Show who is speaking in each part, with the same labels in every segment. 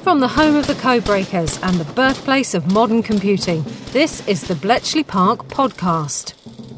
Speaker 1: From the home of the Codebreakers and the birthplace of modern computing, this is the Bletchley Park Podcast.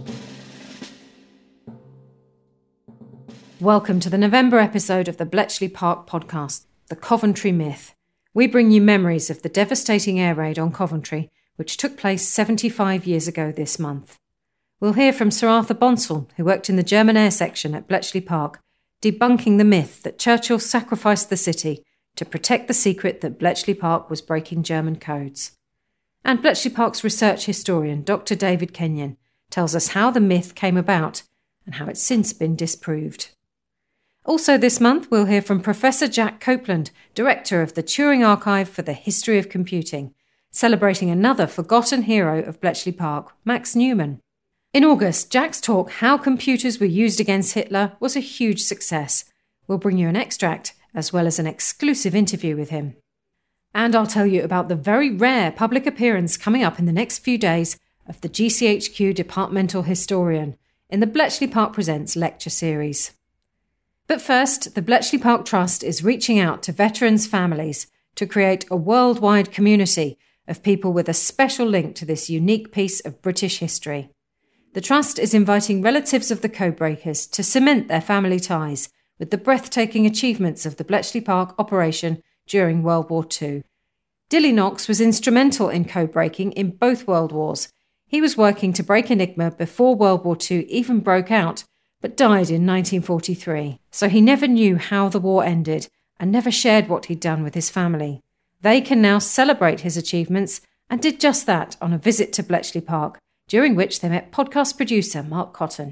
Speaker 1: Welcome to the November episode of the Bletchley Park Podcast, The Coventry Myth. We bring you memories of the devastating air raid on Coventry, which took place 75 years ago this month. We'll hear from Sir Arthur Bonsall, who worked in the German air section at Bletchley Park, debunking the myth that Churchill sacrificed the city to protect the secret that Bletchley Park was breaking German codes. And Bletchley Park's research historian, Dr. David Kenyon, tells us how the myth came about and how it's since been disproved. Also this month, we'll hear from Professor Jack Copeland, director of the Turing Archive for the History of Computing, celebrating another forgotten hero of Bletchley Park, Max Newman. In August, Jack's talk, How Computers Were Used Against Hitler, was a huge success. We'll bring you an extract, as well as an exclusive interview with him. And I'll tell you about the very rare public appearance coming up in the next few days of the GCHQ Departmental Historian in the Bletchley Park Presents lecture series. But first, the Bletchley Park Trust is reaching out to veterans' families to create a worldwide community of people with a special link to this unique piece of British history. The Trust is inviting relatives of the Codebreakers to cement their family ties with the breathtaking achievements of the Bletchley Park operation during World War II. Dilly Knox was instrumental in codebreaking in both World Wars. He was working to break Enigma before World War II even broke out, but died in 1943. So he never knew how the war ended and never shared what he'd done with his family. They can now celebrate his achievements and did just that on a visit to Bletchley Park, during which they met podcast producer Mark Cotton.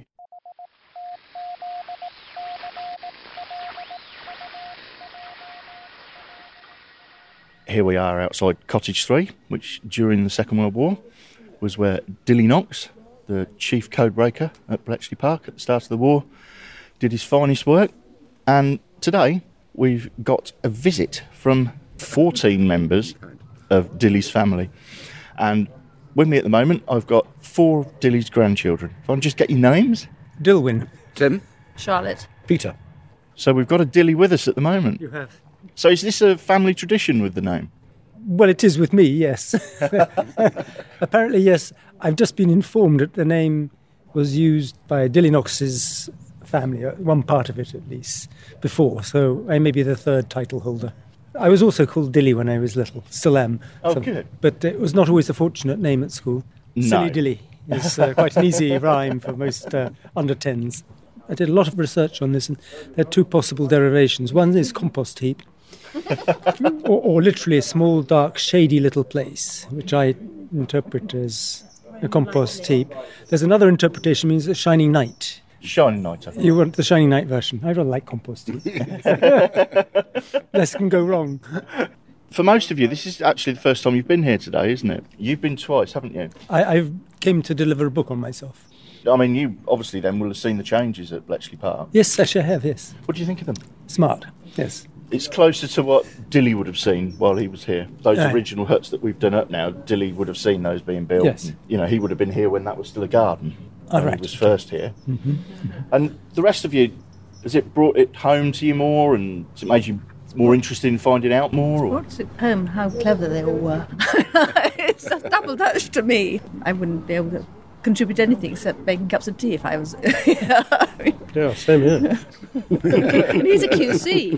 Speaker 2: Here we are outside Cottage 3, which during the Second World War was where Dilly Knox, the chief codebreaker at Bletchley Park at the start of the war, did his finest work. And today we've got a visit from 14 members of Dilly's family. And with me at the moment, I've got 4 of Dilly's grandchildren. If I can just get your names.
Speaker 3: Dilwyn.
Speaker 4: Tim.
Speaker 5: Charlotte.
Speaker 3: Peter.
Speaker 2: So we've got a Dilly with us at the moment.
Speaker 3: You have.
Speaker 2: So is this a family tradition with the name?
Speaker 3: Well, it is with me, yes. Apparently, yes. I've just been informed that the name was used by Dilly Knox's family, one part of it at least, before. So I may be the third title holder. I was also called Dilly when I was little, still am.
Speaker 2: Oh, good.
Speaker 3: But it was not always a fortunate name at school.
Speaker 2: No.
Speaker 3: Silly Dilly is quite an easy rhyme for most under 10s. I did a lot of research on this, and there are 2 possible derivations. One is compost heap, or literally a small, dark, shady little place, which I interpret as a compost heap. There's another interpretation, means a shining night.
Speaker 2: Shining Night, I think.
Speaker 3: You want the Shining Night version? I don't like compost heap. Less can go wrong.
Speaker 2: For most of you, this is actually the first time you've been here today, isn't it? You've been twice, haven't you?
Speaker 3: I came to deliver a book on myself.
Speaker 2: I mean, you obviously then will have seen the changes at Bletchley Park.
Speaker 3: Yes, I have, yes.
Speaker 2: What do you think of them?
Speaker 3: Smart, yes.
Speaker 2: It's closer to what Dilly would have seen while he was here. Those original huts that we've done up now, Dilly would have seen those being built.
Speaker 3: Yes.
Speaker 2: You know, he would have been here when that was still a garden.
Speaker 3: Oh,
Speaker 2: when
Speaker 3: right.
Speaker 2: He was first here.
Speaker 3: Mm-hmm.
Speaker 2: And the rest of you, has it brought it home to you more, and has it made you more interested in finding out more? Or?
Speaker 5: What's it home? How clever they all were. It's a double dutch to me. I wouldn't be able to contribute anything except making cups of tea if I was...
Speaker 3: Yeah, same here.
Speaker 5: He's a QC.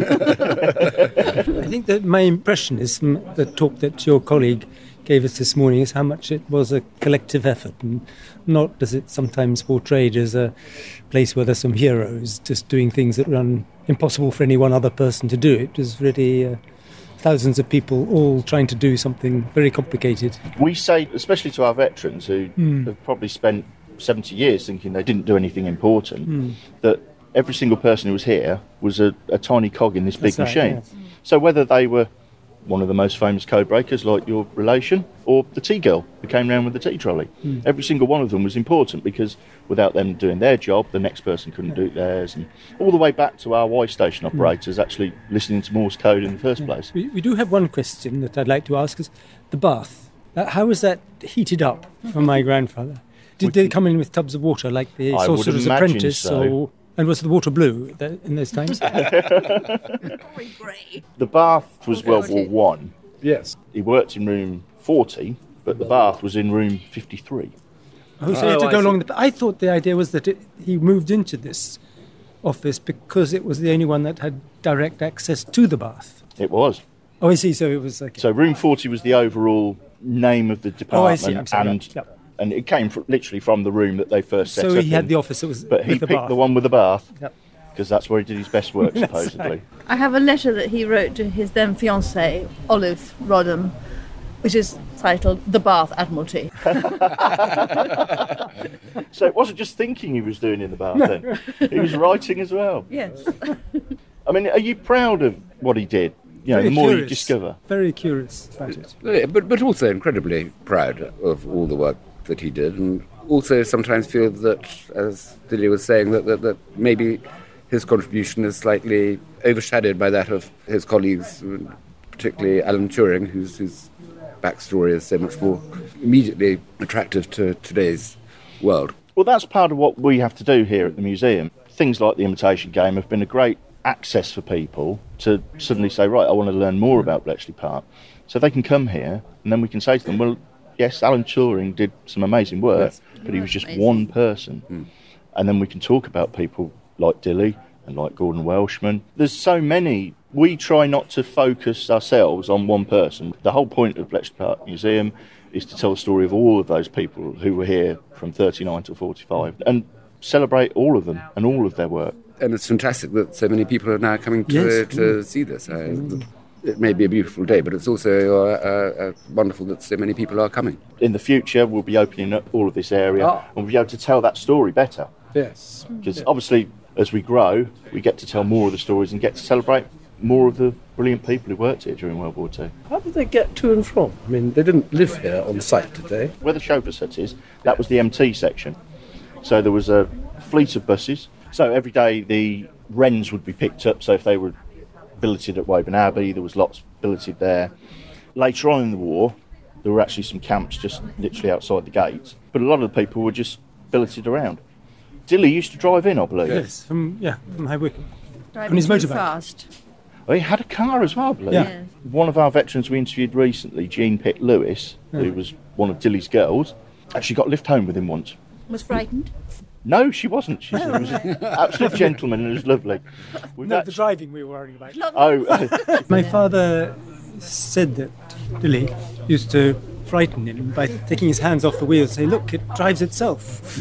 Speaker 3: I think that my impression is from the talk that your colleague gave us this morning is how much it was a collective effort, and not as it's sometimes portrayed as a place where there's some heroes just doing things that were impossible for any one other person to do. It was really thousands of people all trying to do something very complicated.
Speaker 2: We say, especially to our veterans who have probably spent 70 years thinking they didn't do anything important, that every single person who was here was a tiny cog in this big machine. Yes. So whether they were one of the most famous codebreakers like your relation, or the tea girl who came round with the tea trolley, every single one of them was important, because without them doing their job, the next person couldn't do theirs, and all the way back to our Y station operators actually listening to Morse code in the first place.
Speaker 3: We do have one question that I'd like to ask, is the bath. How was that heated up for my grandfather? Did they come in with tubs of water like the Sorcerer's Apprentice?
Speaker 2: So.
Speaker 3: And was the water blue in those times?
Speaker 5: Very grey.
Speaker 2: The bath was World War One.
Speaker 4: Yes.
Speaker 2: He worked in room 40, but the bath was in room 53.
Speaker 3: Oh, so you had to go along. I thought the idea was that he moved into this office because it was the only one that had direct access to the bath.
Speaker 2: It was.
Speaker 3: Oh, I see. So it was like...
Speaker 2: So room 40 was the overall name of the department.
Speaker 3: Oh, I see. I'm sorry.
Speaker 2: And it came literally from the room that they first set up
Speaker 3: So he had
Speaker 2: in.
Speaker 3: the office that was
Speaker 2: But he
Speaker 3: with the
Speaker 2: picked
Speaker 3: bath.
Speaker 2: the one with the bath
Speaker 3: Yep.
Speaker 2: because that's where he did his best work,
Speaker 3: That's
Speaker 2: supposedly.
Speaker 3: right.
Speaker 5: I have a letter that he wrote to his then fiancée, Olive Rodham, which is titled The Bath Admiralty.
Speaker 2: So it wasn't just thinking he was doing in the bath then. He was writing as well.
Speaker 5: Yes.
Speaker 2: I mean, are you proud of what he did? You know,
Speaker 3: Very
Speaker 2: the more you
Speaker 3: curious.
Speaker 2: discover.
Speaker 3: Very curious about it.
Speaker 4: Yeah, but also incredibly proud of all the work that he did, and also sometimes feel that, as Dilly was saying, that maybe his contribution is slightly overshadowed by that of his colleagues, particularly Alan Turing, whose backstory is so much more immediately attractive to today's world.
Speaker 2: Well, that's part of what we have to do here at the museum. Things like the Imitation Game have been a great access for people to suddenly say, right, I want to learn more about Bletchley Park. So they can come here and then we can say to them, well, yes, Alan Turing did some amazing work,
Speaker 4: Yes.
Speaker 2: but he was just
Speaker 5: Amazing.
Speaker 2: one person. And then we can talk about people like Dilly and like Gordon Welshman. There's so many. We try not to focus ourselves on one person. The whole point of Bletchley Park Museum is to tell the story of all of those people who were here from 39 to 45 and celebrate all of them and all of their work.
Speaker 4: And it's fantastic that so many people are now coming
Speaker 3: Yes.
Speaker 4: to see this. It may be a beautiful day, but it's also wonderful that so many people are coming.
Speaker 2: In the future, we'll be opening up all of this area
Speaker 4: Ah.
Speaker 2: and we'll be able to tell that story better.
Speaker 4: Yes.
Speaker 2: Because obviously, as we grow, we get to tell more of the stories and get to celebrate more of the brilliant people who worked here during World War II.
Speaker 6: How did they get to and from? I mean, they didn't live here on site, did they?
Speaker 2: Where the chauffeur set is, that was the MT section. So there was a fleet of buses. So every day the Wrens would be picked up. So if they were billeted at Woburn Abbey, there was lots billeted there. Later on in the war, there were actually some camps just literally outside the gates. But a lot of the people were just billeted around. Dilly used to drive in, I believe.
Speaker 3: Yes, from High Wycombe.
Speaker 5: Driving
Speaker 3: his
Speaker 5: too
Speaker 3: motorbike.
Speaker 5: fast.
Speaker 2: Oh, he had a car as well, I believe.
Speaker 3: Yeah.
Speaker 5: Yeah.
Speaker 2: One of our veterans we interviewed recently, Jean Pitt Lewis, who was one of Dilly's girls, actually got a lift home with him once.
Speaker 5: Was frightened.
Speaker 2: No, she wasn't. She was an absolute gentleman and it was lovely. We've
Speaker 3: No,
Speaker 2: act-
Speaker 3: the driving we were worrying about.
Speaker 2: Oh,
Speaker 3: My father said that Dilly used to frighten him by taking his hands off the wheel and say, look, it drives itself.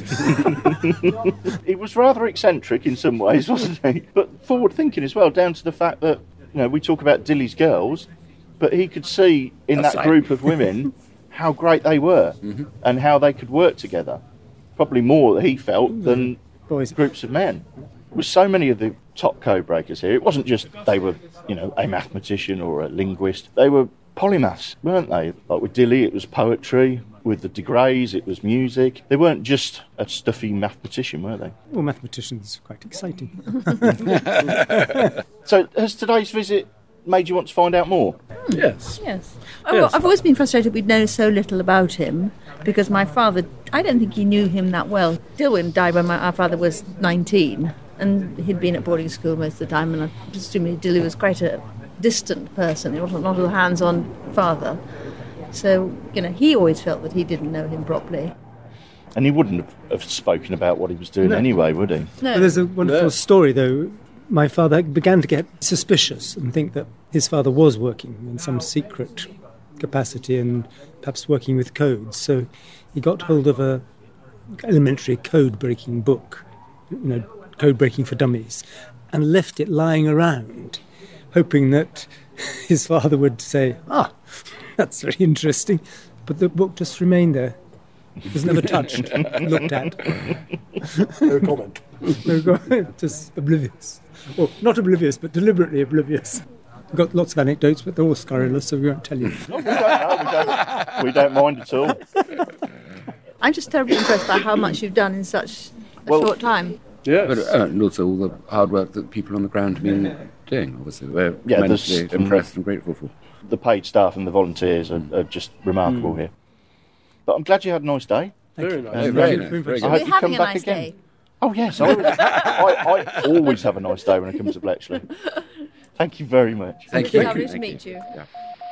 Speaker 2: he was rather eccentric in some ways, wasn't he? But forward thinking as well, down to the fact that, you know, we talk about Dilly's girls, but he could see in
Speaker 4: That's
Speaker 2: that
Speaker 4: right.
Speaker 2: group of women how great they were and how they could work together. Probably more, he felt, than
Speaker 3: Boys.
Speaker 2: groups of men. There were so many of the top code breakers here. It wasn't just they were, you know, a mathematician or a linguist. They were polymaths, weren't they? Like with Dilly, it was poetry. With the de Greys, it was music. They weren't just a stuffy mathematician, were they?
Speaker 3: Well, mathematicians are quite exciting.
Speaker 2: So has today's visit made you want to find out more?
Speaker 6: Yes.
Speaker 5: Yes.
Speaker 6: Yes.
Speaker 5: I've always been frustrated we'd know so little about him because my father, I don't think he knew him that well. Dilwyn died when our father was 19 and he'd been at boarding school most of the time, and I presume Dilly was quite a distant person. He wasn't not a hands-on father. So, you know, he always felt that he didn't know him properly.
Speaker 2: And he wouldn't have spoken about what he was doing anyway, would he?
Speaker 5: No.
Speaker 3: But there's a wonderful story, though. My father began to get suspicious and think that his father was working in some secret capacity and perhaps working with codes. So he got hold of a elementary code-breaking book, you know, code breaking for dummies, and left it lying around, hoping that his father would say, that's very interesting. But the book just remained there. It was never touched, looked at.
Speaker 6: No comment.
Speaker 3: Just oblivious. Well, not oblivious, but deliberately oblivious. We've got lots of anecdotes, but they're all scurrilous, so we won't tell you.
Speaker 2: No, we don't know. We don't mind at all.
Speaker 5: I'm just terribly impressed by how much you've done in such a
Speaker 2: Well-
Speaker 5: short time.
Speaker 6: Yes.
Speaker 4: But, and also all the hard work that people on the ground have been doing, obviously. We're
Speaker 2: Yeah,
Speaker 4: immensely
Speaker 2: there's-
Speaker 4: impressed and grateful for.
Speaker 2: The paid staff and the volunteers are just remarkable here. But I'm glad you had a nice day.
Speaker 6: Very nice.
Speaker 2: And,
Speaker 4: Very
Speaker 2: um,
Speaker 4: nice.
Speaker 3: Very
Speaker 4: Very
Speaker 2: I
Speaker 4: good.
Speaker 2: hope
Speaker 5: We're
Speaker 2: you
Speaker 5: having
Speaker 2: come
Speaker 5: a
Speaker 2: back
Speaker 5: nice
Speaker 2: again.
Speaker 5: day.
Speaker 2: Oh, yes. I always have a nice day when I come to Bletchley. Thank you very much.
Speaker 4: Thank you.
Speaker 5: Lovely to meet you.
Speaker 4: Yeah.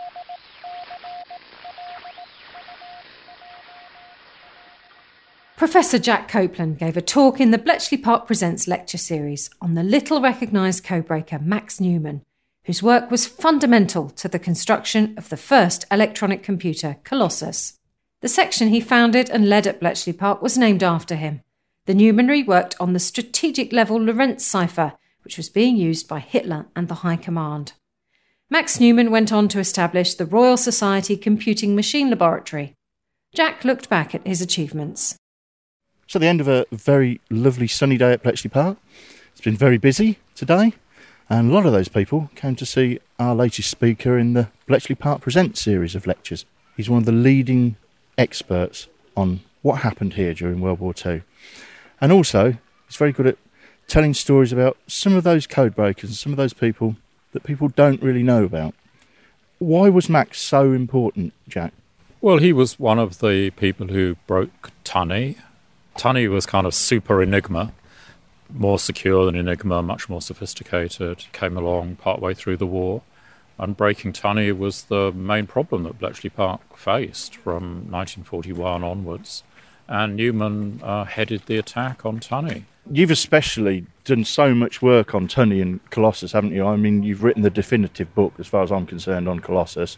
Speaker 1: Professor Jack Copeland gave a talk in the Bletchley Park Presents lecture series on the little recognised codebreaker Max Newman, whose work was fundamental to the construction of the first electronic computer, Colossus. The section he founded and led at Bletchley Park was named after him. The Newmanry worked on the strategic level Lorentz cipher, which was being used by Hitler and the High Command. Max Newman went on to establish the Royal Society Computing Machine Laboratory. Jack looked back at his achievements.
Speaker 2: So the end of a very lovely sunny day at Bletchley Park. It's been very busy today, and a lot of those people came to see our latest speaker in the Bletchley Park Presents series of lectures. He's one of the leading experts on what happened here during World War II. And also, he's very good at telling stories about some of those code breakers and some of those people that people don't really know about. Why was Max so important, Jack?
Speaker 7: Well, he was one of the people who broke Tunny. Tunny was kind of super Enigma, more secure than Enigma, much more sophisticated, came along partway through the war. And breaking Tunny was the main problem that Bletchley Park faced from 1941 onwards. And Newman headed the attack on Tunny.
Speaker 2: You've especially done so much work on Tunny and Colossus, haven't you? I mean, you've written the definitive book, as far as I'm concerned, on Colossus.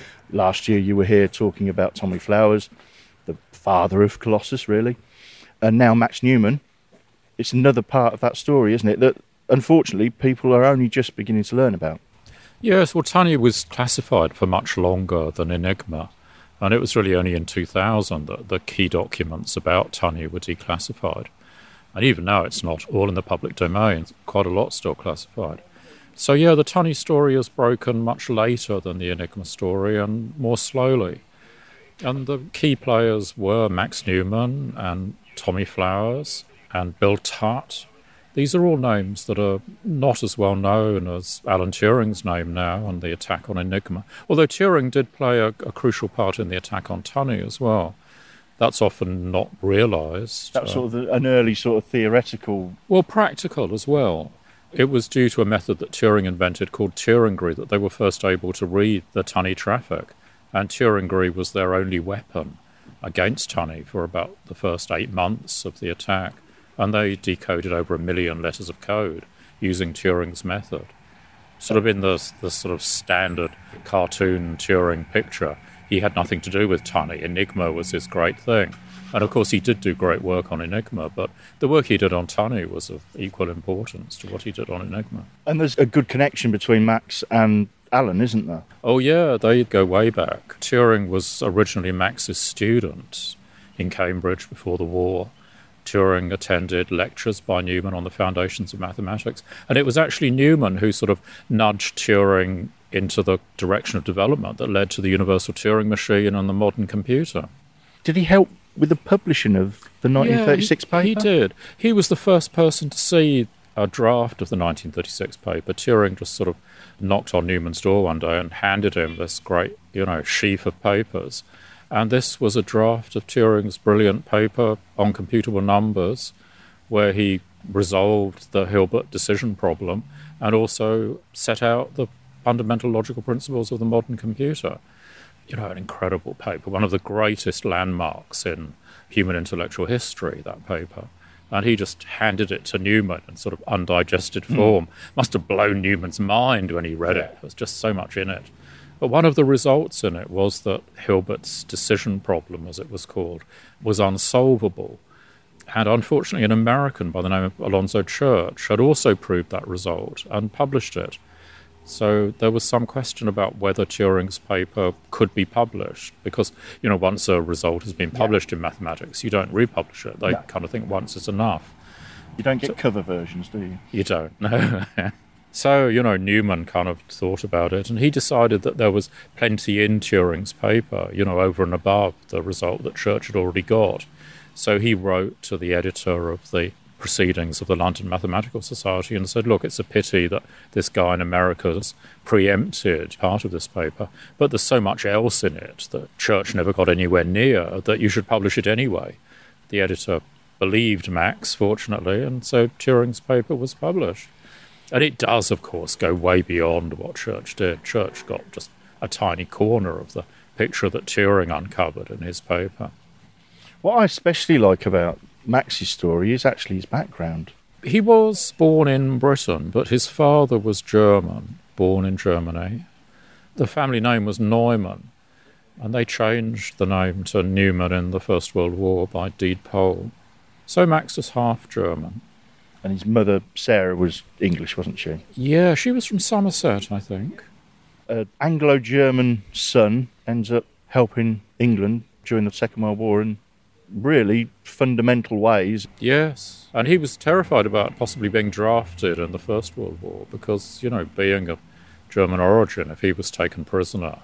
Speaker 2: Last year you were here talking about Tommy Flowers, the father of Colossus, really. And now Max Newman. It's another part of that story, isn't it, that unfortunately people are only just beginning to learn about.
Speaker 7: Yes, well, Tunny was classified for much longer than Enigma. And it was really only in 2000 that the key documents about Tunny were declassified. And even now it's not all in the public domain. Quite a lot still classified. So yeah, the Tunny story is broken much later than the Enigma story and more slowly. And the key players were Max Newman and Tommy Flowers and Bill Tutt. These are all names that are not as well known as Alan Turing's name now and the attack on Enigma, although Turing did play a crucial part in the attack on Tunny as well. That's often not realised.
Speaker 2: That was sort of an early sort of theoretical...
Speaker 7: Well, practical as well. It was due to a method that Turing invented called Turingry that they were first able to read the Tunny traffic, and Turingry was their only weapon against Tunny for about the first 8 months of the attack, and they decoded over 1 million letters of code using Turing's method. Sort of in the sort of standard cartoon Turing picture, he had nothing to do with Tunny. Enigma was his great thing. And of course he did do great work on Enigma, but the work he did on Tunny was of equal importance to what he did on Enigma.
Speaker 2: And there's a good connection between Max and Alan, isn't there?
Speaker 7: Oh yeah, they go way back. Turing was originally Max's student in Cambridge before the war. Turing attended lectures by Newman on the foundations of mathematics, and it was actually Newman who sort of nudged Turing into the direction of development that led to the universal Turing machine and the modern computer.
Speaker 2: Did he help with the publishing of the 1936 paper?
Speaker 7: He did. He was the first person to see a draft of the 1936 paper. Turing just sort of knocked on Newman's door one day and handed him this great, sheaf of papers. And this was a draft of Turing's brilliant paper on computable numbers, where he resolved the Hilbert decision problem and also set out the fundamental logical principles of the modern computer. An incredible paper, one of the greatest landmarks in human intellectual history, that paper. And he just handed it to Newman in sort of undigested form. Must have blown Newman's mind when he read it. There was just so much in it. But one of the results in it was that Hilbert's decision problem, as it was called, was unsolvable. And unfortunately, an American by the name of Alonzo Church had also proved that result and published it. So there was some question about whether Turing's paper could be published, because, once a result has been published in mathematics, you don't republish it. They kind of think once is enough.
Speaker 2: You don't get cover versions, do you?
Speaker 7: You don't, no. So, Newman kind of thought about it, and he decided that there was plenty in Turing's paper, over and above the result that Church had already got. So he wrote to the editor of the Proceedings of the London Mathematical Society and said, look, it's a pity that this guy in America has preempted part of this paper, but there's so much else in it that Church never got anywhere near that you should publish it anyway. The editor believed Max, fortunately, and so Turing's paper was published. And it does, of course, go way beyond what Church did. Church got just a tiny corner of the picture that Turing uncovered in his paper.
Speaker 2: What I especially like about Max's story is actually his background.
Speaker 7: He was born in Britain, but his father was German, born in Germany. The family name was Neumann, and they changed the name to Newman in the First World War by deed poll. So Max was half German.
Speaker 2: And his mother, Sarah, was English, wasn't she?
Speaker 7: Yeah, she was from Somerset, I think.
Speaker 2: An Anglo-German son ends up helping England during the Second World War in really fundamental ways.
Speaker 7: Yes, and he was terrified about possibly being drafted in the First World War because, being of German origin, if he was taken prisoner,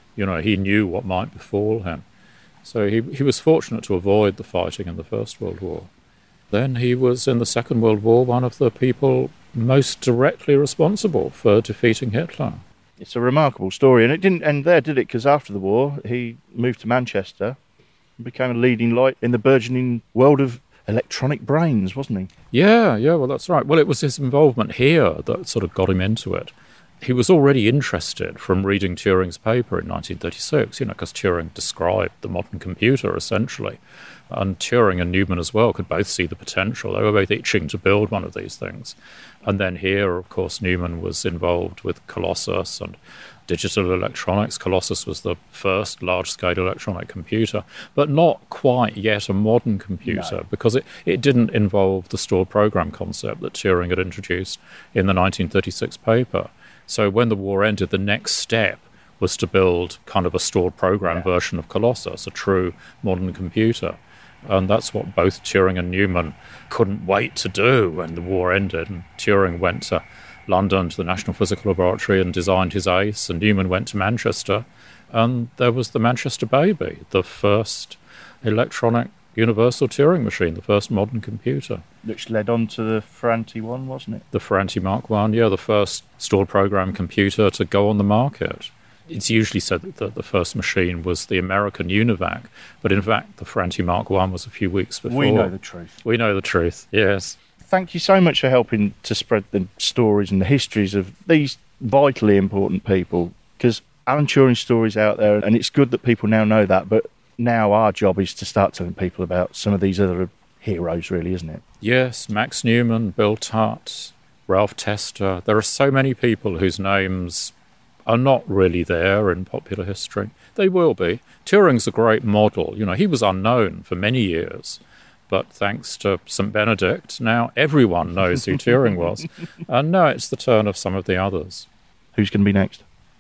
Speaker 7: he knew what might befall him. So he was fortunate to avoid the fighting in the First World War. Then he was, in the Second World War, one of the people most directly responsible for defeating Hitler.
Speaker 2: It's a remarkable story, and it didn't end there, did it? Because after the war, he moved to Manchester and became a leading light in the burgeoning world of electronic brains, wasn't he?
Speaker 7: Yeah, well, that's right. Well, it was his involvement here that sort of got him into it. He was already interested from reading Turing's paper in 1936, because Turing described the modern computer, essentially. And Turing and Newman as well could both see the potential. They were both itching to build one of these things. And then here, of course, Newman was involved with Colossus and digital electronics. Colossus was the first large-scale electronic computer, but not quite yet a modern computer, because it didn't involve the stored program concept that Turing had introduced in the 1936 paper. So when the war ended, the next step was to build kind of a stored program version of Colossus, a true modern computer. And that's what both Turing and Newman couldn't wait to do when the war ended. And Turing went to London to the National Physical Laboratory and designed his ACE, and Newman went to Manchester. And there was the Manchester Baby, the first electronic universal Turing machine, the first modern computer.
Speaker 2: Which led on to the Ferranti one, wasn't it?
Speaker 7: The Ferranti Mark I, the first stored program computer to go on the market. It's usually said that the first machine was the American UNIVAC, but in fact the Ferranti Mark I was a few weeks before.
Speaker 2: We know the truth.
Speaker 7: We know the truth, yes.
Speaker 2: Thank you so much for helping to spread the stories and the histories of these vitally important people, because Alan Turing's story's out there, and it's good that people now know that, but now our job is to start telling people about some of these other heroes, really, isn't it?
Speaker 7: Yes, Max Newman, Bill Tutt, Ralph Tester. There are so many people whose names are not really there in popular history. They will be. Turing's a great model. He was unknown for many years, but thanks to St. Benedict, now everyone knows who Turing was. And now it's the turn of some of the others.
Speaker 2: Who's going to be next?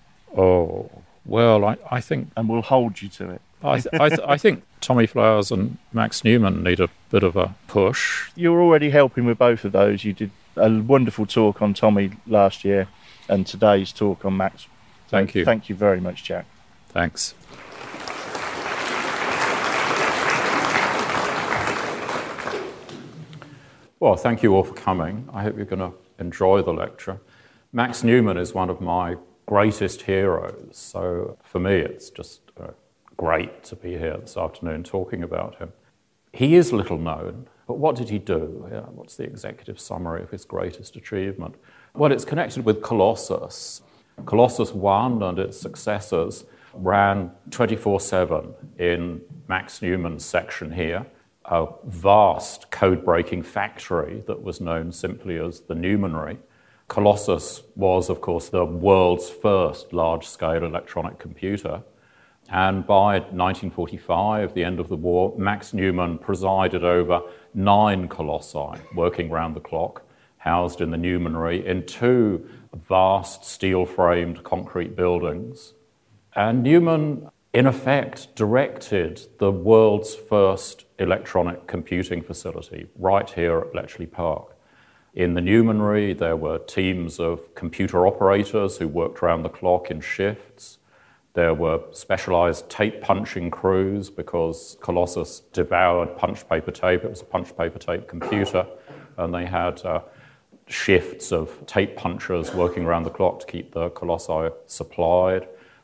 Speaker 7: Oh, well, I think...
Speaker 2: And we'll hold you to it.
Speaker 7: I think Tommy Flowers and Max Newman need a bit of a push.
Speaker 2: You're already helping with both of those. You did a wonderful talk on Tommy last year, and today's talk on Max.
Speaker 7: Thank you.
Speaker 2: Thank you very much, Jack.
Speaker 7: Thanks. Well, thank you all for coming. I hope you're going to enjoy the lecture. Max Newman is one of my greatest heroes, so for me it's just great to be here this afternoon talking about him. He is little known, but what did he do? What's the executive summary of his greatest achievement? Well, it's connected with Colossus. Colossus 1 and its successors ran 24/7 in Max Newman's section here, a vast code-breaking factory that was known simply as the Newmanry. Colossus was, of course, the world's first large-scale electronic computer. And by 1945, the end of the war, Max Newman presided over 9 colossi working round the clock, housed in the Newmanry in 2 vast steel-framed concrete buildings. And Newman, in effect, directed the world's first electronic computing facility right here at Bletchley Park. In the Newmanry, there were teams of computer operators who worked round the clock in shifts. There were specialised tape-punching crews because Colossus devoured punch paper tape. It was a punch paper tape computer, and they had shifts of tape punchers working around the clock to keep the colossi supplied.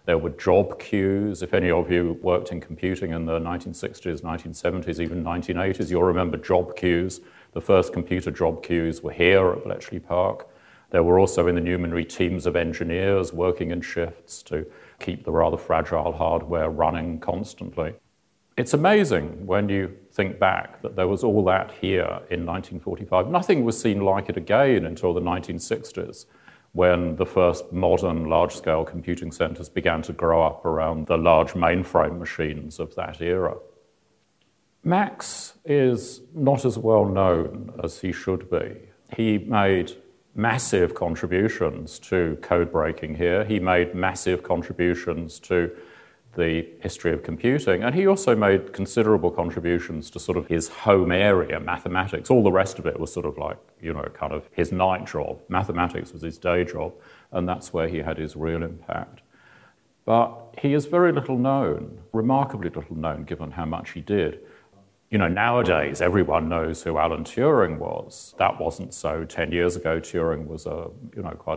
Speaker 7: There were job queues. If any of you worked in computing in the 1960s, 1970s, even 1980s, you'll remember job queues. The first computer job queues were here at Bletchley Park. There were also in the Numenry teams of engineers working in shifts to keep the rather fragile hardware running constantly. It's amazing when you think back that there was all that here in 1945. Nothing was seen like it again until the 1960s, when the first modern large-scale computing centres began to grow up around the large mainframe machines of that era. Max is not as well known as he should be. He made massive contributions to code breaking here. He made massive contributions to the history of computing, and he also made considerable contributions to sort of his home area, mathematics. All the rest of it was sort of like, kind of his night job. Mathematics was his day job, and that's where he had his real impact. But he is very little known, remarkably little known, given how much he did. Nowadays, everyone knows who Alan Turing was. That wasn't so 10 years ago. Turing was quite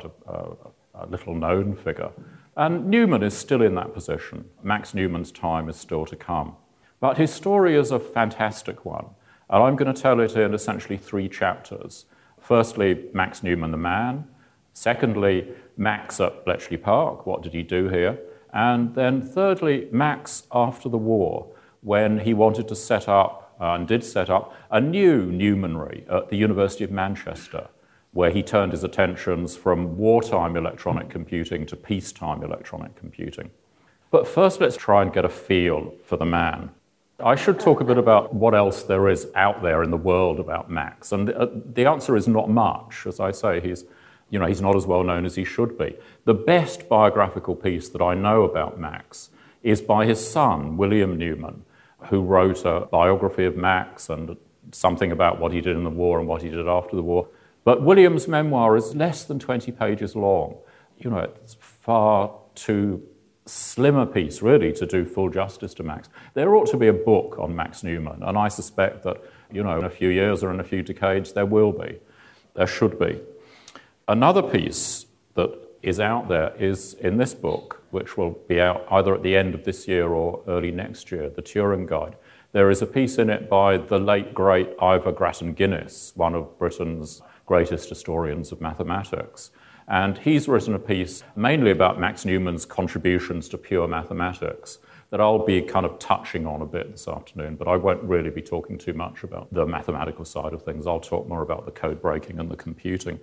Speaker 7: a little-known figure. And Newman is still in that position. Max Newman's time is still to come. But his story is a fantastic one, and I'm going to tell it in essentially 3 chapters. Firstly, Max Newman the man. Secondly, Max at Bletchley Park, what did he do here? And then thirdly, Max after the war, when he wanted to set up, and did set up, a new Numenry at the University of Manchester, where he turned his attentions from wartime electronic computing to peacetime electronic computing. But first, let's try and get a feel for the man. I should talk a bit about what else there is out there in the world about Max. And the answer is not much. As I say, he's not as well known as he should be. The best biographical piece that I know about Max is by his son, William Newman, who wrote a biography of Max and something about what he did in the war and what he did after the war. But William's memoir is less than 20 pages long. It's far too slim a piece, really, to do full justice to Max. There ought to be a book on Max Newman, and I suspect that, in a few years or in a few decades, there will be. There should be. Another piece that is out there is in this book, which will be out either at the end of this year or early next year, the Turing Guide. There is a piece in it by the late, great Ivor Grattan Guinness, one of Britain's greatest historians of mathematics. And he's written a piece mainly about Max Newman's contributions to pure mathematics that I'll be kind of touching on a bit this afternoon, but I won't really be talking too much about the mathematical side of things. I'll talk more about the code breaking and the computing.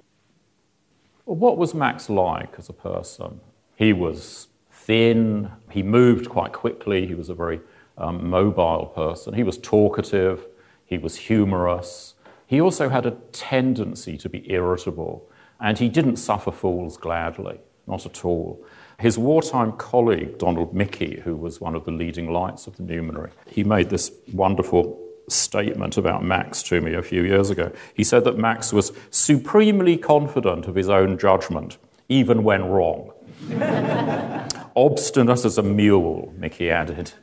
Speaker 7: Well, what was Max like as a person? He was thin, he moved quite quickly, he was a very mobile person, he was talkative, he was humorous. He also had a tendency to be irritable, and he didn't suffer fools gladly, not at all. His wartime colleague, Donald Mickey, who was one of the leading lights of the Numenry, he made this wonderful statement about Max to me a few years ago. He said that Max was supremely confident of his own judgment, even when wrong. Obstinate as a mule, Mickey added.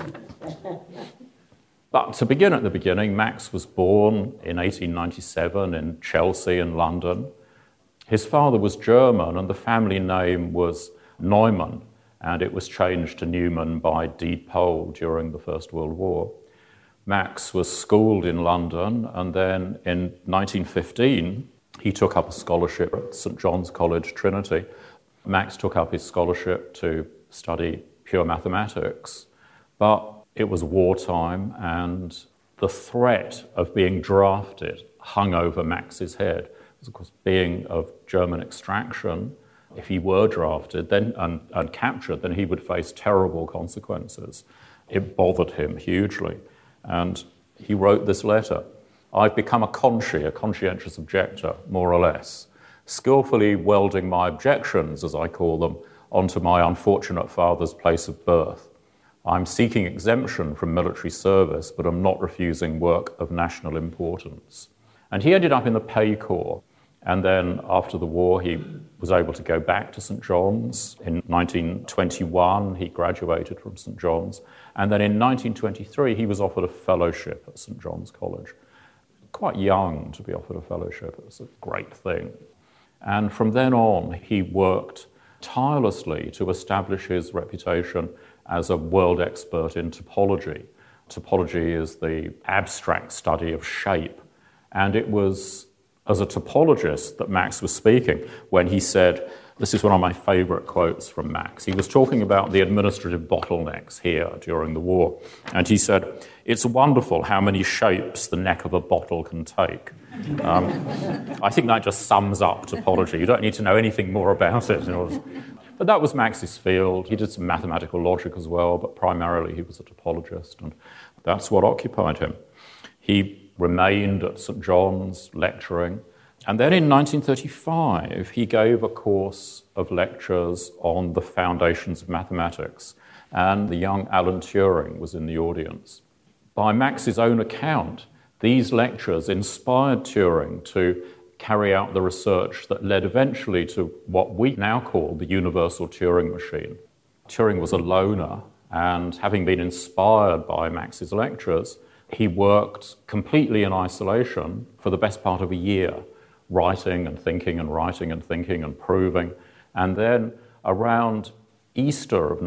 Speaker 7: But to begin at the beginning, Max was born in 1897 in Chelsea in London. His father was German, and the family name was Neumann, and it was changed to Newman by Deed-Poll during the First World War. Max was schooled in London, and then in 1915, he took up a scholarship at St John's College, Trinity. Max took up his scholarship to study pure mathematics, but it was wartime, and the threat of being drafted hung over Max's head. Because, of course, being of German extraction, if he were drafted then and captured, then he would face terrible consequences. It bothered him hugely. And he wrote this letter. I've become a conscientious objector, more or less, skillfully welding my objections, as I call them, onto my unfortunate father's place of birth. I'm seeking exemption from military service, but I'm not refusing work of national importance. And he ended up in the Pay Corps. And then after the war, he was able to go back to St John's. In 1921, he graduated from St John's. And then in 1923, he was offered a fellowship at St John's College. Quite young to be offered a fellowship. It was a great thing. And from then on, he worked tirelessly to establish his reputation as a world expert in topology. Topology is the abstract study of shape. And it was as a topologist that Max was speaking when he said, this is one of my favourite quotes from Max. He was talking about the administrative bottlenecks here during the war. And he said, it's wonderful how many shapes the neck of a bottle can take. I think that just sums up topology. You don't need to know anything more about it. But that was Max's field. He did some mathematical logic as well, but primarily he was a topologist, and that's what occupied him. He remained at St. John's lecturing, and then in 1935 he gave a course of lectures on the foundations of mathematics, and the young Alan Turing was in the audience. By Max's own account, these lectures inspired Turing to carry out the research that led eventually to what we now call the universal Turing machine. Turing was a loner, and having been inspired by Max's lectures, he worked completely in isolation for the best part of a year, writing and thinking and writing and thinking and proving. And then around Easter of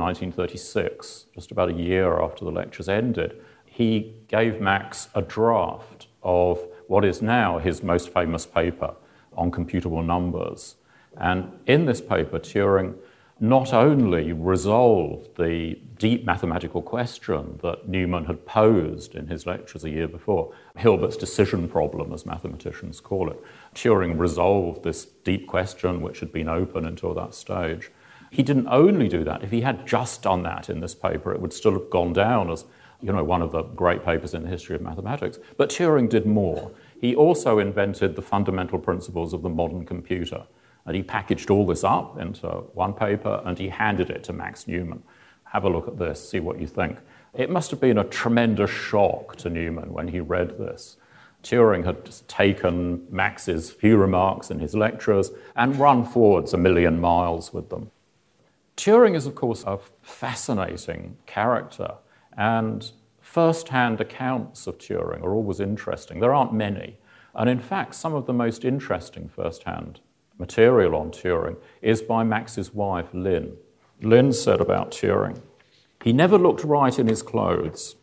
Speaker 7: 1936, just about a year after the lectures ended, he gave Max a draft of what is now his most famous paper on computable numbers. And in this paper, Turing not only resolved the deep mathematical question that Newman had posed in his lectures a year before, Hilbert's decision problem, as mathematicians call it. Turing resolved this deep question which had been open until that stage. He didn't only do that. If he had just done that in this paper, it would still have gone down as one of the great papers in the history of mathematics. But Turing did more. He also invented the fundamental principles of the modern computer. And he packaged all this up into one paper and he handed it to Max Newman. Have a look at this, see what you think. It must have been a tremendous shock to Newman when he read this. Turing had just taken Max's few remarks in his lectures and run forwards 1,000,000 miles with them. Turing is, of course, a fascinating character, and first-hand accounts of Turing are always interesting. There aren't many. And in fact, some of the most interesting first-hand material on Turing is by Max's wife, Lynn. Lynn said about Turing, he never looked right in his clothes.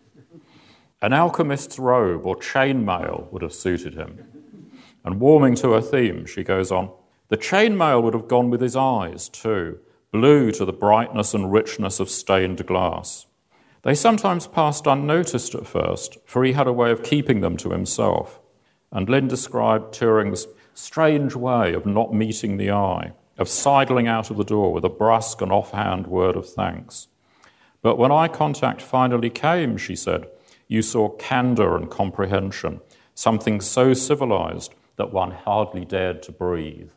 Speaker 7: An alchemist's robe or chainmail would have suited him. And warming to her theme, she goes on, the chainmail would have gone with his eyes too, blue to the brightness and richness of stained glass. They sometimes passed unnoticed at first, for he had a way of keeping them to himself. And Lynn described Turing's strange way of not meeting the eye, of sidling out of the door with a brusque and offhand word of thanks. But when eye contact finally came, she said, you saw candour and comprehension, something so civilized that one hardly dared to breathe.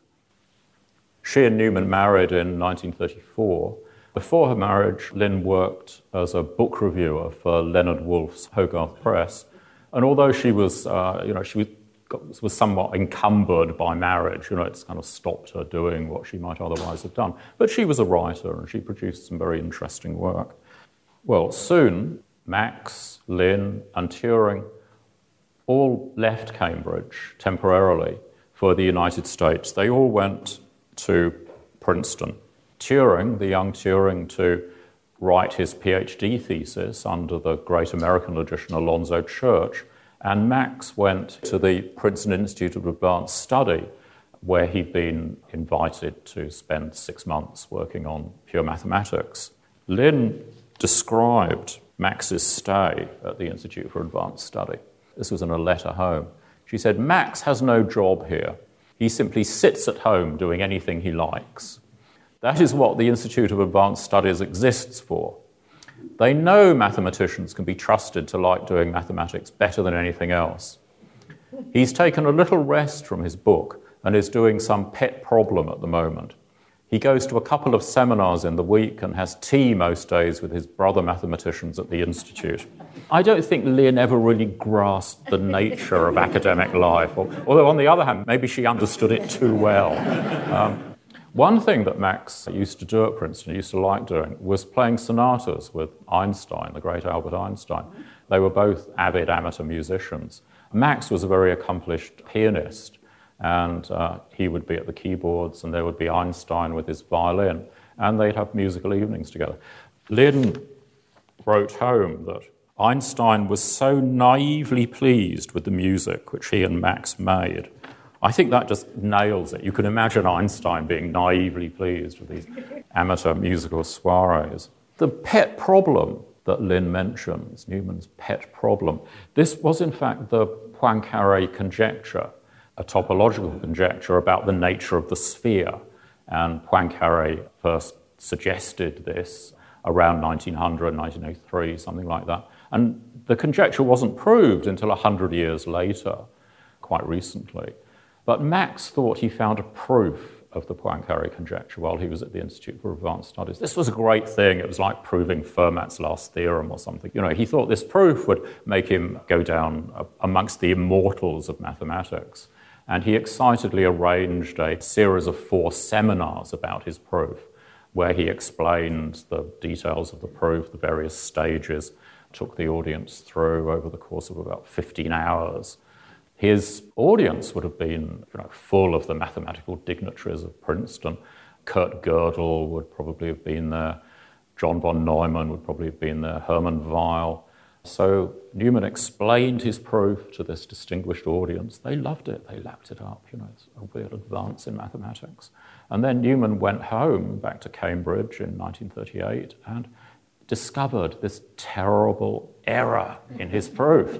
Speaker 7: She and Newman married in 1934. Before her marriage, Lynn worked as a book reviewer for Leonard Woolf's Hogarth Press. And although she was, she was somewhat encumbered by marriage, it's kind of stopped her doing what she might otherwise have done. But she was a writer and she produced some very interesting work. Well, soon, Max, Lynn, and Turing all left Cambridge temporarily for the United States. They all went to Princeton. Turing, the young Turing, to write his PhD thesis under the great American logician Alonzo Church, and Max went to the Princeton Institute of Advanced Study, where he'd been invited to spend 6 months working on pure mathematics. Lynn described Max's stay at the Institute for Advanced Study. This was in a letter home. She said, Max has no job here. He simply sits at home doing anything he likes. That is what the Institute of Advanced Studies exists for. They know mathematicians can be trusted to like doing mathematics better than anything else. He's taken a little rest from his book and is doing some pet problem at the moment. He goes to a couple of seminars in the week and has tea most days with his brother mathematicians at the Institute. I don't think Lynn ever really grasped the nature of academic life, although on the other hand, maybe she understood it too well. One thing that Max used to do at Princeton, he used to like doing, was playing sonatas with Einstein, the great Albert Einstein. They were both avid amateur musicians. Max was a very accomplished pianist, and he would be at the keyboards, and there would be Einstein with his violin. and they'd have musical evenings together. Lynn wrote home that Einstein was so naively pleased with the music which he and Max made. I think that just nails it. You can imagine Einstein being naively pleased with these amateur musical soirees. The pet problem that Lynn mentions, Newman's pet problem, this was in fact the Poincaré conjecture, a topological conjecture about the nature of the sphere. And Poincaré first suggested this around 1900, 1903, something like that. And the conjecture wasn't proved until 100 years later, quite recently. But Max thought he found a proof of the Poincaré conjecture while he was at the Institute for Advanced Studies. This was a great thing. It was like proving Fermat's last theorem or something. You know, he thought this proof would make him go down amongst the immortals of mathematics. And he excitedly arranged a series of 4 seminars about his proof, where he explained the details of the proof, the various stages, took the audience through over the course of about 15 hours. His audience would have been, full of the mathematical dignitaries of Princeton. Kurt Gödel would probably have been there. John von Neumann would probably have been there. Hermann Weyl. So Newman explained his proof to this distinguished audience. They loved it. They lapped it up. It's a weird advance in mathematics. And then Newman went home, back to Cambridge in 1938, and discovered this terrible error in his proof.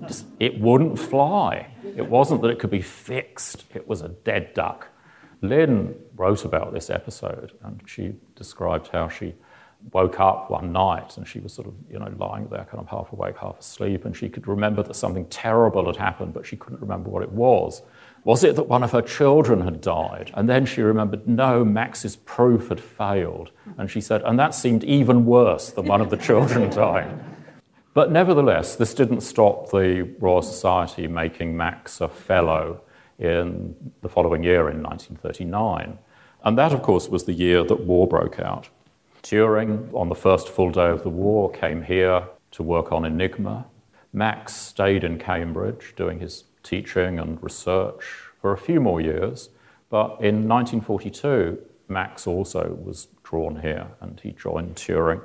Speaker 7: It wouldn't fly. It wasn't that it could be fixed. It was a dead duck. Lynn wrote about this episode, and she described how she woke up one night and she was sort of, lying there kind of half awake, half asleep, and she could remember that something terrible had happened, but she couldn't remember what it was. Was it that one of her children had died? And then she remembered, no, Max's proof had failed. And she said, and that seemed even worse than one of the children dying. But nevertheless, this didn't stop the Royal Society making Max a fellow in the following year, in 1939. And that, of course, was the year that war broke out. Turing, on the first full day of the war, came here to work on Enigma. Max stayed in Cambridge doing his teaching and research for a few more years, but in 1942, Max also was drawn here and he joined Turing.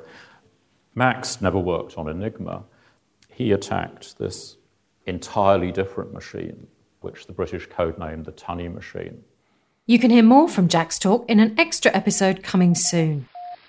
Speaker 7: Max never worked on Enigma. He attacked this entirely different machine, which the British codenamed the Tunny machine.
Speaker 1: You can hear more from Jack's talk in an extra episode coming soon.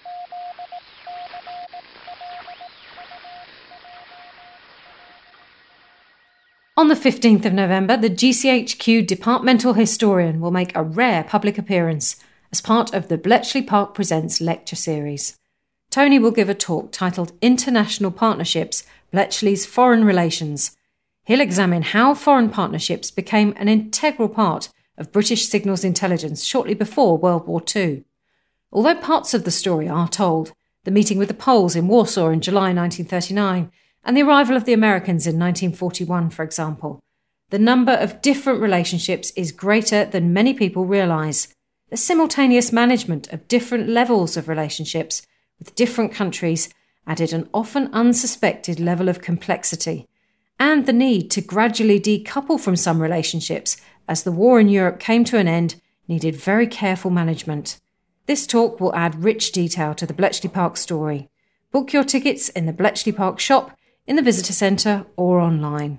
Speaker 1: On the 15th of November, the GCHQ Departmental Historian will make a rare public appearance as part of the Bletchley Park Presents lecture series. Tony will give a talk titled International Partnerships, Bletchley's Foreign Relations. He'll examine how foreign partnerships became an integral part of British signals intelligence shortly before World War II. Although parts of the story are told, the meeting with the Poles in Warsaw in July 1939, and the arrival of the Americans in 1941, for example, the number of different relationships is greater than many people realise. The simultaneous management of different levels of relationships with different countries added an often unsuspected level of complexity, and the need to gradually decouple from some relationships as the war in Europe came to an end needed very careful management. This talk will add rich detail to the Bletchley Park story. Book your tickets in the Bletchley Park shop, in the visitor centre or online.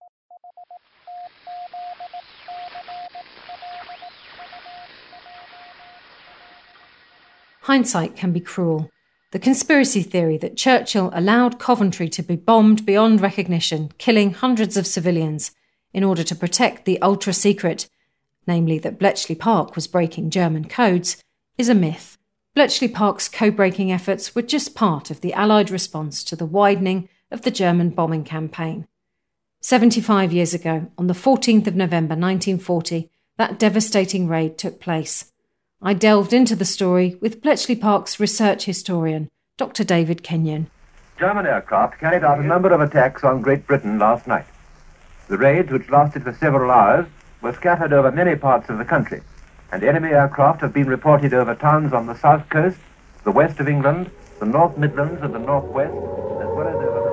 Speaker 1: Hindsight can be cruel. The conspiracy theory that Churchill allowed Coventry to be bombed beyond recognition, killing hundreds of civilians, in order to protect the ultra-secret, namely that Bletchley Park was breaking German codes, is a myth. Bletchley Park's code-breaking efforts were just part of the Allied response to the widening of the German bombing campaign. 75 years ago, on the 14th of November 1940, that devastating raid took place. I delved into the story with Bletchley Park's research historian, Dr. David Kenyon.
Speaker 8: German aircraft carried out a number of attacks on Great Britain last night. The raids, which lasted for several hours, were scattered over many parts of the country, and enemy aircraft have been reported over towns on the south coast, the west of England, the North Midlands and the North West, as well as over the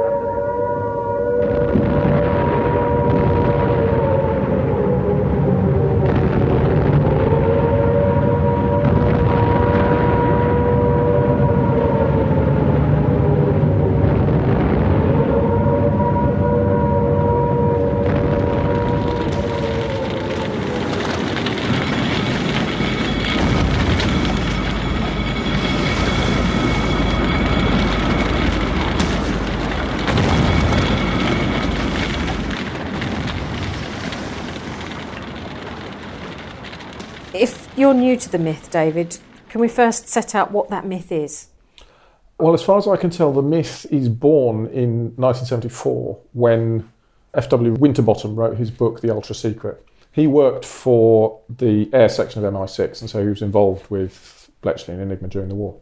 Speaker 1: You're new to the myth, David. Can we first set out what that myth is?
Speaker 9: Well, as far as I can tell, the myth is born in 1974 when F.W. Winterbottom wrote his book, The Ultra Secret. He worked for the air section of MI6, and so he was involved with Bletchley and Enigma during the war.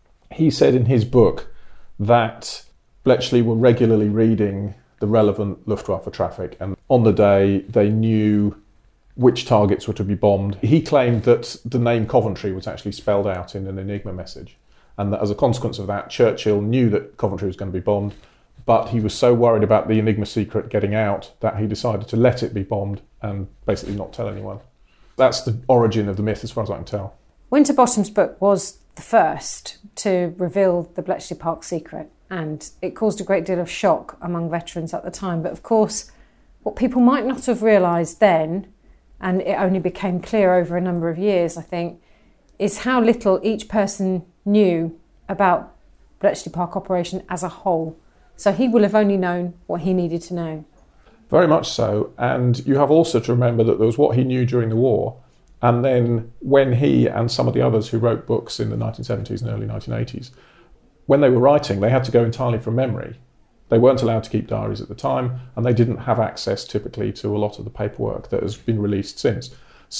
Speaker 9: He said in his book that Bletchley were regularly reading the relevant Luftwaffe traffic, and on the day they knew which targets were to be bombed. He claimed that the name Coventry was actually spelled out in an Enigma message, and that as a consequence of that, Churchill knew that Coventry was going to be bombed, but he was so worried about the Enigma secret getting out that he decided to let it be bombed and basically not tell anyone. That's the origin of the myth, as far as I can tell.
Speaker 1: Winterbottom's book was the first to reveal the Bletchley Park secret, and it caused a great deal of shock among veterans at the time. But of course, what people might not have realised then, and it only became clear over a number of years, I think, is how little each person knew about Bletchley Park operation as a whole. So he will have only known what he needed to know.
Speaker 9: Very much so. And you have also to remember that there was what he knew during the war. And then when he and some of the others who wrote books in the 1970s and early 1980s, when they were writing, they had to go entirely from memory. They weren't allowed to keep diaries at the time, and they didn't have access typically to a lot of the paperwork that has been released since.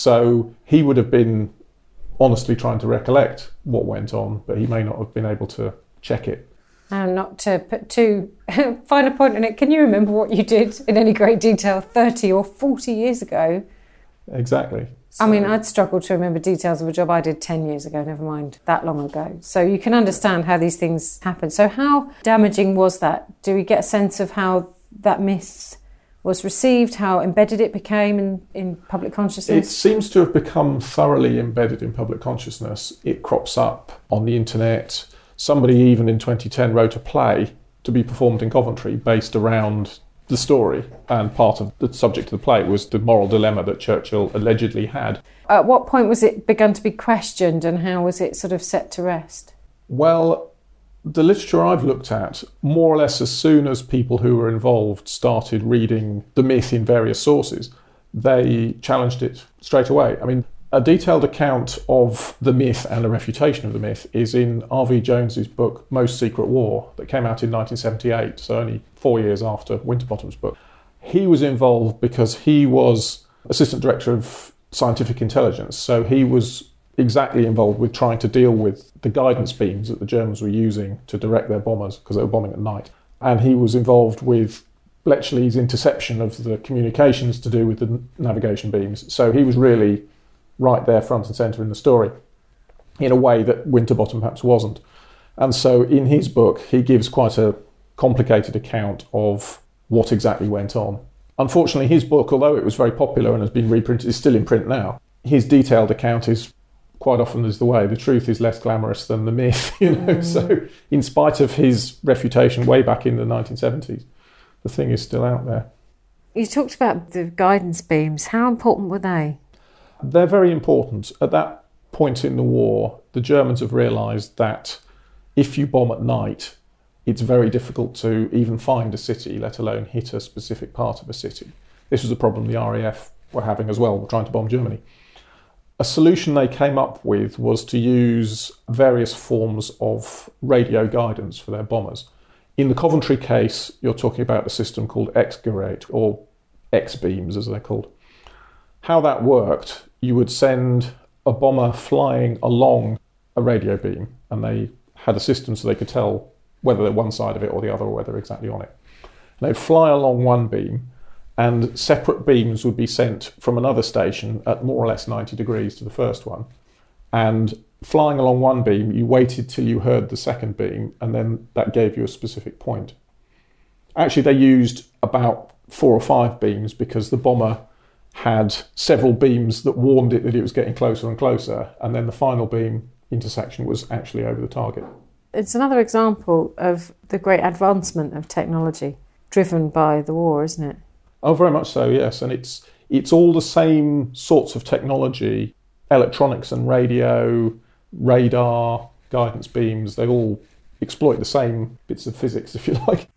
Speaker 9: So he would have been honestly trying to recollect what went on, but he may not have been able to check it.
Speaker 1: And not to put too fine a point on it, can you remember what you did in any great detail 30 or 40 years ago?
Speaker 9: Exactly.
Speaker 1: So, I mean, I'd struggle to remember details of a job I did 10 years ago, never mind that long ago. So you can understand how these things happen. So how damaging was that? Do we get a sense of how that myth was received, how embedded it became in public consciousness?
Speaker 9: It seems to have become thoroughly embedded in public consciousness. It crops up on the internet. Somebody even in 2010 wrote a play to be performed in Coventry based around the story, and part of the subject of the play was the moral dilemma that Churchill allegedly had.
Speaker 1: At what point was it begun to be questioned, and how was it sort of set to rest?
Speaker 9: Well, the literature I've looked at, more or less as soon as people who were involved started reading the myth in various sources, they challenged it straight away. I mean, a detailed account of the myth and a refutation of the myth is in R.V. Jones's book, Most Secret War, that came out in 1978, so only 4 years after Winterbottom's book. He was involved because he was Assistant Director of Scientific Intelligence, so he was exactly involved with trying to deal with the guidance beams that the Germans were using to direct their bombers, because they were bombing at night. And he was involved with Bletchley's interception of the communications to do with the navigation beams. So he was really right there front and centre in the story, in a way that Winterbottom perhaps wasn't. And so in his book, he gives quite a complicated account of what exactly went on. Unfortunately, his book, although it was very popular and has been reprinted, is still in print now. His detailed account is quite often is the way. The truth is less glamorous than the myth, you know. So in spite of his refutation way back in the 1970s, the thing is still out there.
Speaker 1: You talked about the guidance beams. How important were they?
Speaker 9: They're very important. At that point in the war, the Germans have realised that if you bomb at night, it's very difficult to even find a city, let alone hit a specific part of a city. This was a problem the RAF were having as well, trying to bomb Germany. A solution they came up with was to use various forms of radio guidance for their bombers. In the Coventry case, you're talking about a system called X-Gerät, or X-beams as they're called. How that worked, you would send a bomber flying along a radio beam, and they had a system so they could tell whether they're one side of it or the other, or whether they're exactly on it. And they'd fly along one beam, and separate beams would be sent from another station at more or less 90 degrees to the first one. And flying along one beam, you waited till you heard the second beam, and then that gave you a specific point. Actually, they used about 4 or 5 beams because the bomber had several beams that warned it that it was getting closer and closer, and then the final beam intersection was actually over the target.
Speaker 1: It's another example of the great advancement of technology driven by the war, isn't it?
Speaker 9: Oh, very much so, yes. And it's all the same sorts of technology, electronics and radio, radar, guidance beams, they all exploit the same bits of physics, if you like.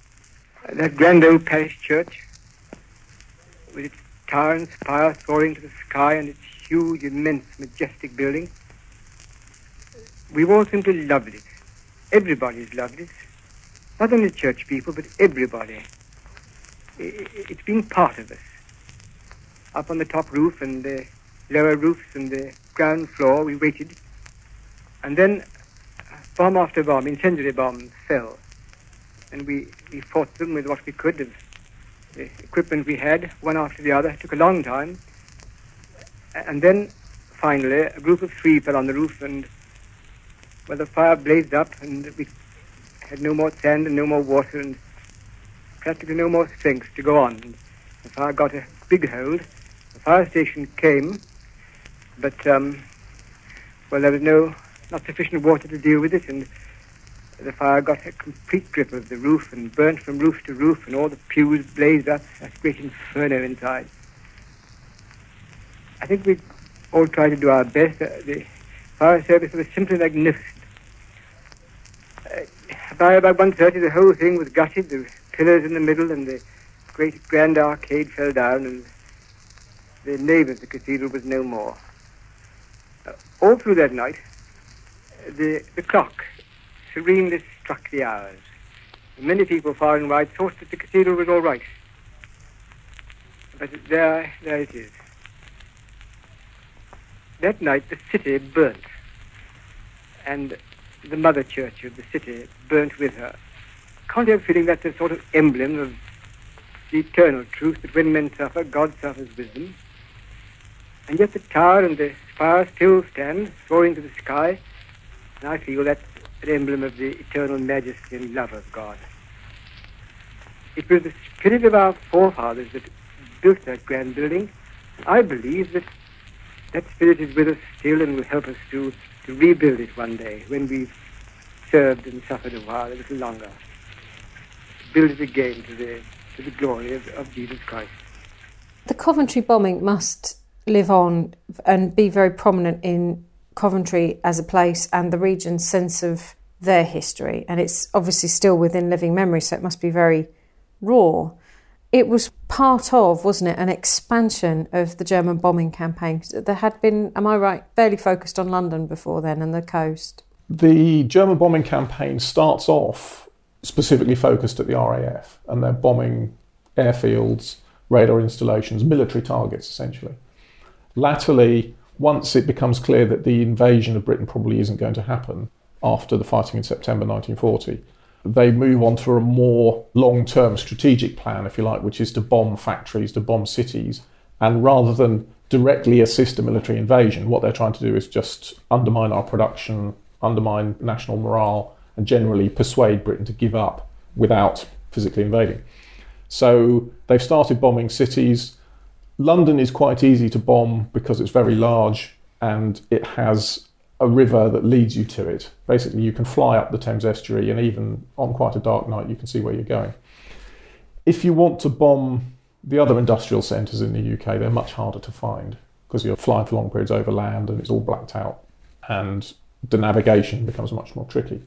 Speaker 10: That grand old parish church, with its tower and spire soaring to the sky and its huge, immense, majestic building. We've all simply loved it. Everybody's loved it. Not only church people, but everybody. It's been part of us. Up on the top roof and the lower roofs and the ground floor, we waited. And then bomb after bomb, incendiary bombs fell. And we fought them with what we could of the equipment we had, one after the other. It took a long time. And then, finally, a group of 3 fell on the roof, and the fire blazed up, and we had no more sand and no more water and practically no more strength to go on. And the fire got a big hold. The fire station came, but, there was not sufficient water to deal with it, and the fire got a complete grip of the roof and burnt from roof to roof, and all the pews blazed up, a great inferno inside. I think we all tried to do our best. The fire service was simply magnificent. By about 1:30, the whole thing was gutted. The pillars in the middle and the great grand arcade fell down, and the nave of the cathedral was no more. All through that night, the clock serenely struck the hours. And many people far and wide thought that the cathedral was all right. But there it is. That night the city burnt, and the mother church of the city burnt with her. Can't help feeling that's a sort of emblem of the eternal truth that when men suffer, God suffers with them. And yet the tower and the spire still stand, soaring to the sky, and I feel that's an emblem of the eternal majesty and love of God. It was the spirit of our forefathers that built that grand building. I believe that spirit is with us still and will help us to rebuild it one day when we've served and suffered a while, a little longer. Build it again to the glory of Jesus Christ.
Speaker 1: The Coventry bombing must live on and be very prominent in Coventry as a place and the region's sense of their history. And it's obviously still within living memory, so it must be very raw. It was part of, wasn't it, an expansion of the German bombing campaign. There had been, am I right, fairly focused on London before then and the coast.
Speaker 9: The German bombing campaign starts off specifically focused at the RAF, and they're bombing airfields, radar installations, military targets, essentially. Latterly, once it becomes clear that the invasion of Britain probably isn't going to happen after the fighting in September 1940, they move on to a more long-term strategic plan, if you like, which is to bomb factories, to bomb cities. And rather than directly assist a military invasion, what they're trying to do is just undermine our production, undermine national morale, and generally persuade Britain to give up without physically invading. So they've started bombing cities. London is quite easy to bomb because it's very large and it has a river that leads you to it. Basically, you can fly up the Thames estuary, and even on quite a dark night, you can see where you're going. If you want to bomb the other industrial centres in the UK, they're much harder to find because you're flying for long periods over land and it's all blacked out, and the navigation becomes much more tricky.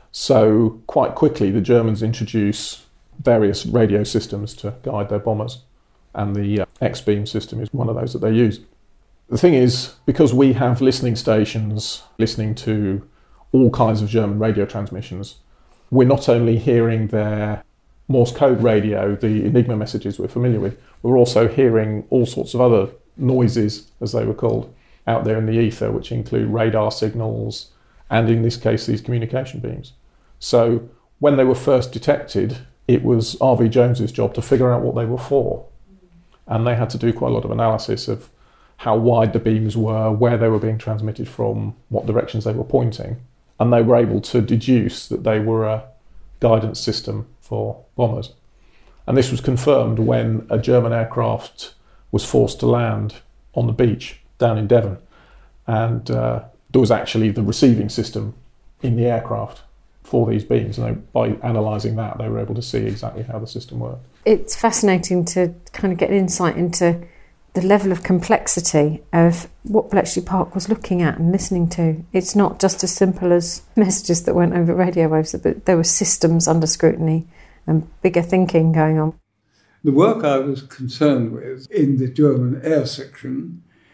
Speaker 9: So quite quickly, the Germans introduce various radio systems to guide their bombers, and the X-beam system is one of those that they use. The thing is, because we have listening stations listening to all kinds of German radio transmissions, we're not only hearing their Morse code radio, the Enigma messages we're familiar with, we're also hearing all sorts of other noises, as they were called, out there in the ether, which include radar signals and, in this case, these communication beams. So when they were first detected, it was R.V. Jones's job to figure out what they were for. And they had to do quite a lot of analysis of how wide the beams were, where they were being transmitted from, what directions they were pointing. And they were able to deduce that they were a guidance system for bombers. And this was confirmed when a German aircraft was forced to land on the beach down in Devon. And there was actually the receiving system in the aircraft for these beams. And by analysing that, they were able to see exactly how the system worked. It's
Speaker 1: fascinating to kind of get insight into the level of complexity of what Bletchley Park was looking at and listening to. It's not just as simple as messages that went over radio waves, but there were systems under scrutiny and bigger thinking going on.
Speaker 11: The work I was concerned with in the German air section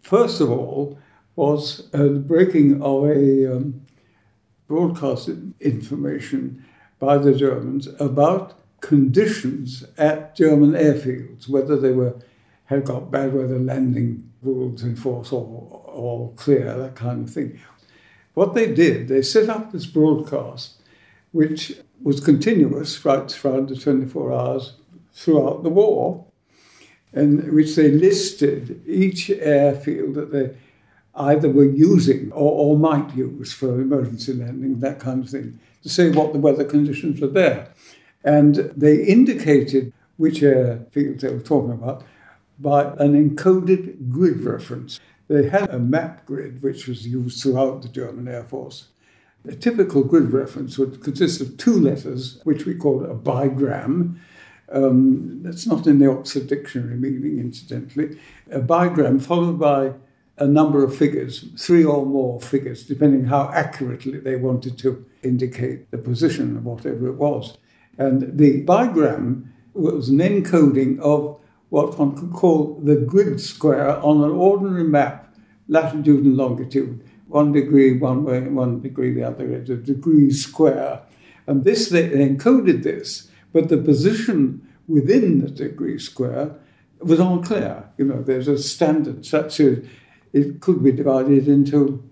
Speaker 11: first of all, was the breaking of a broadcast information by the Germans about conditions at German airfields, whether they had got bad weather landing rules in force or all clear, that kind of thing. What they did, they set up this broadcast, which was continuous right throughout the 24 hours throughout the war, in which they listed each airfield that they either were using or might use for emergency landing, that kind of thing, to say what the weather conditions were there. And they indicated which airfields they were talking about by an encoded grid reference. They had a map grid which was used throughout the German Air Force. A typical grid reference would consist of 2 letters, which we call a bigram. That's not in the Oxford Dictionary meaning, incidentally. A bigram followed by a number of figures, 3 or more figures, depending how accurately they wanted to indicate the position of whatever it was. And the bigram was an encoding of what one could call the grid square on an ordinary map, latitude and longitude, 1 degree one way and 1 degree the other, it's a degree square. And this, they encoded this, but the position within the degree square was unclear. There's a standard such as it could be divided into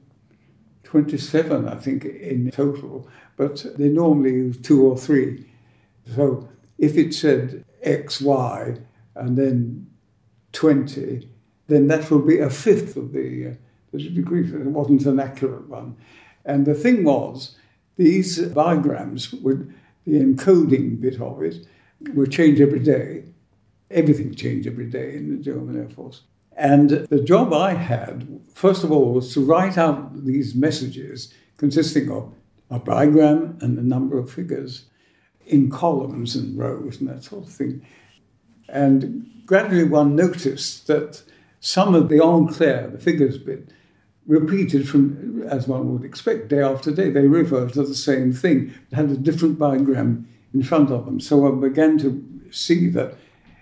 Speaker 11: 27, I think, in total, but they normally use 2 or 3. So if it said XY and then 20, then that would be a fifth of the degree. It wasn't an accurate one. And the thing was, these bigrams, the encoding bit of it, would change every day. Everything changed every day in the German Air Force. And the job I had, first of all, was to write out these messages consisting of a bigram and a number of figures in columns and rows and that sort of thing. And gradually one noticed that some of the en clair, the figures bit, repeated from, as one would expect, day after day. They referred to the same thing. It had a different bigram in front of them. So I began to see that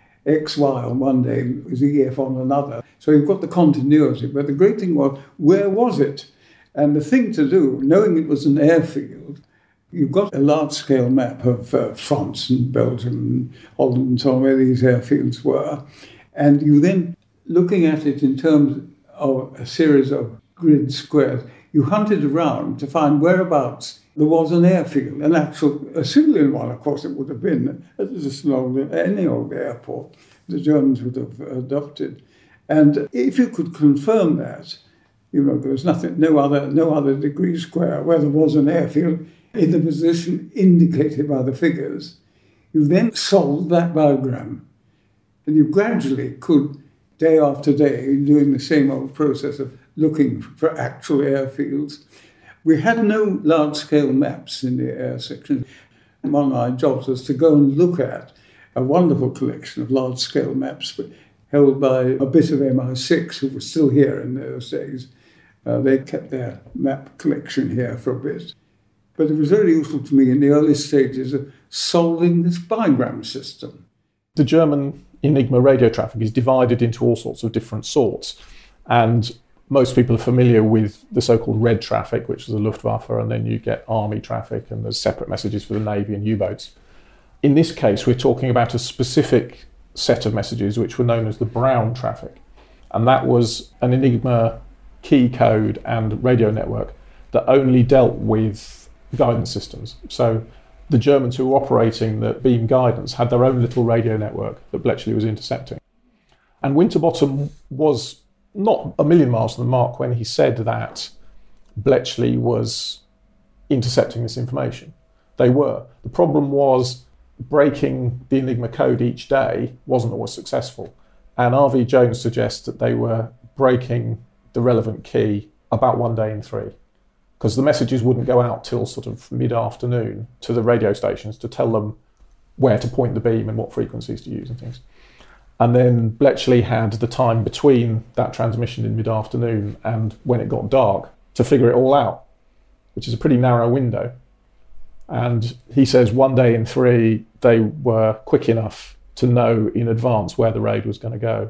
Speaker 11: XY on one day was EF on another. So you've got the continuity. But the great thing was, where was it? And the thing to do, knowing it was an airfield, you've got a large-scale map of France and Belgium and Holland and so on, where these airfields were. And you then, looking at it in terms of a series of grid squares, you hunted around to find whereabouts there was an airfield, a civilian one, of course it would have been, just any old airport the Germans would have adopted. And if you could confirm that, there was no other degree square where there was an airfield in the position indicated by the figures, you then solved that bigram. And you gradually could, day after day, doing the same old process of looking for actual airfields. We had no large-scale maps in the air section. One of my jobs was to go and look at a wonderful collection of large-scale maps held by a bit of MI6 who was still here in those days. They kept their map collection here for a bit. But it was very useful to me in the early stages of solving this bigram system.
Speaker 9: The German Enigma radio traffic is divided into all sorts of different sorts. And most people are familiar with the so-called red traffic, which is the Luftwaffe, and then you get army traffic, and there's separate messages for the Navy and U-boats. In this case, we're talking about a specific set of messages which were known as the brown traffic. And that was an Enigma key code and radio network that only dealt with guidance systems. So the Germans who were operating the beam guidance had their own little radio network that Bletchley was intercepting. And Winterbottom was not a million miles from the mark when he said that Bletchley was intercepting this information. They were. The problem was breaking the Enigma code each day wasn't always successful. And R.V. Jones suggests that they were breaking the relevant key about 1 day in 3, because the messages wouldn't go out till sort of mid-afternoon to the radio stations to tell them where to point the beam and what frequencies to use and things. And then Bletchley had the time between that transmission in mid-afternoon and when it got dark to figure it all out, which is a pretty narrow window. And he says 1 day in 3, they were quick enough to know in advance where the raid was going to go.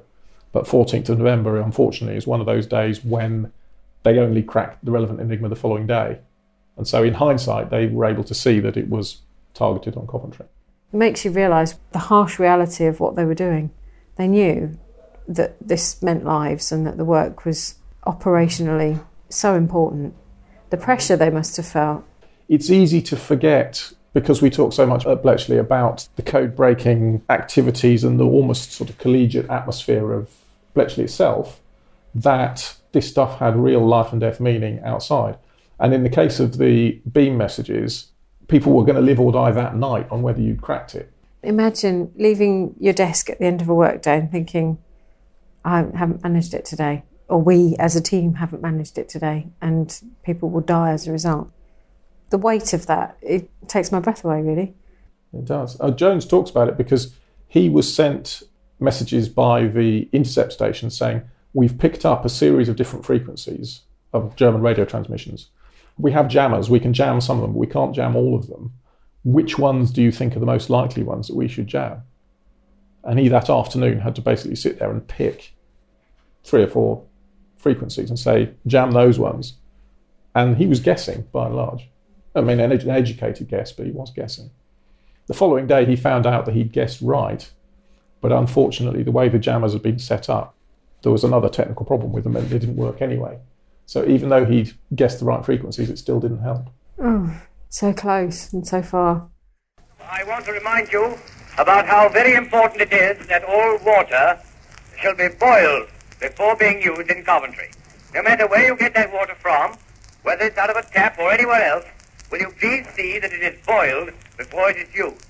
Speaker 9: But 14th of November, unfortunately, is one of those days when they only cracked the relevant enigma the following day. And so in hindsight, they were able to see that it was targeted on Coventry.
Speaker 1: It makes you realise the harsh reality of what they were doing. They knew that this meant lives and that the work was operationally so important. The pressure they must have felt.
Speaker 9: It's easy to forget, because we talk so much at Bletchley about the code-breaking activities and the almost sort of collegiate atmosphere of Bletchley itself, that this stuff had real life and death meaning outside. And in the case of the beam messages, people were going to live or die that night on whether you'd cracked it.
Speaker 1: Imagine leaving your desk at the end of a workday and thinking, I haven't managed it today, or we as a team haven't managed it today, and people will die as a result. The weight of that, it takes my breath away, really.
Speaker 9: It does. Jones talks about it because he was sent messages by the intercept station saying, we've picked up a series of different frequencies of German radio transmissions. We have jammers, we can jam some of them, but we can't jam all of them. Which ones do you think are the most likely ones that we should jam? And he that afternoon had to basically sit there and pick 3 or 4 frequencies and say, jam those ones. And he was guessing, by and large. I mean, an educated guess, but he was guessing. The following day, he found out that he'd guessed right, but unfortunately, the way the jammers had been set up, there was another technical problem with them, and they didn't work anyway. So even though he'd guessed the right frequencies, it still didn't help.
Speaker 1: Oh, so close and so far.
Speaker 8: I want to remind you about how very important it is that all water shall be boiled before being used in Coventry. No matter where you get that water from, whether it's out of a tap or anywhere else, will you please see that it is boiled before it is used.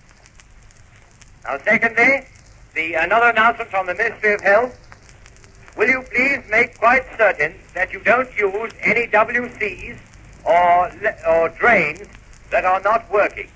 Speaker 8: Now, secondly, another announcement from the Ministry of Health. Will you please make quite certain that you don't use any WCs or drains that are not working.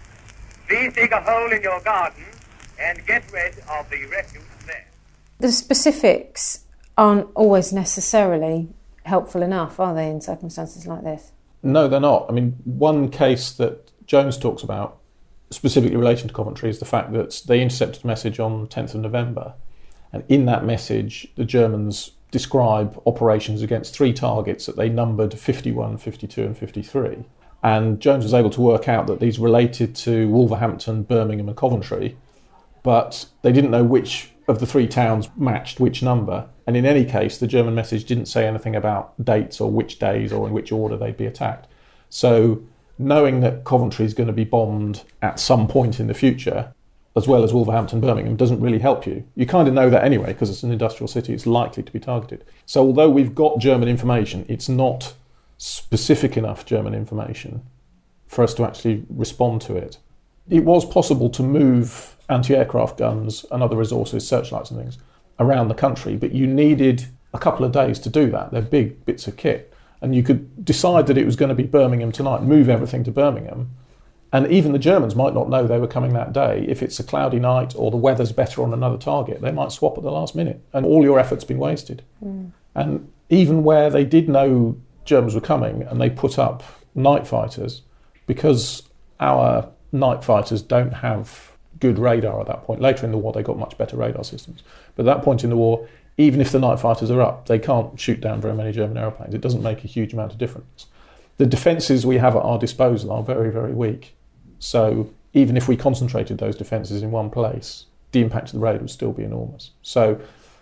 Speaker 8: Please dig a hole in your garden and get rid of the refuse there.
Speaker 1: The specifics aren't always necessarily helpful enough, are they, in circumstances like this?
Speaker 9: No, they're not. I mean, one case that Jones talks about, specifically relating to Coventry, is the fact that they intercepted a message on 10th of November. And in that message, the Germans describe operations against 3 targets that they numbered 51, 52 and 53. And Jones was able to work out that these related to Wolverhampton, Birmingham and Coventry, but they didn't know which of the 3 towns matched which number. And in any case, the German message didn't say anything about dates or which days or in which order they'd be attacked. So knowing that Coventry is going to be bombed at some point in the future, as well as Wolverhampton, Birmingham, doesn't really help you. You kind of know that anyway, because it's an industrial city, it's likely to be targeted. So although we've got German information, it's not specific enough German information for us to actually respond to it. It was possible to move anti-aircraft guns and other resources, searchlights and things, around the country, but you needed a couple of days to do that. They're big bits of kit. And you could decide that it was going to be Birmingham tonight, move everything to Birmingham, and even the Germans might not know they were coming that day. If it's a cloudy night or the weather's better on another target, they might swap at the last minute and all your effort's been wasted. And even where they did know Germans were coming and they put up night fighters, because our night fighters don't have good radar at that point. Later in the war, they got much better radar systems. But at that point in the war, even if the night fighters are up, they can't shoot down very many German aeroplanes. It doesn't make a huge amount of difference. The defences we have at our disposal are very, very weak. So even if we concentrated those defences in one place, the impact of the raid would still be enormous. So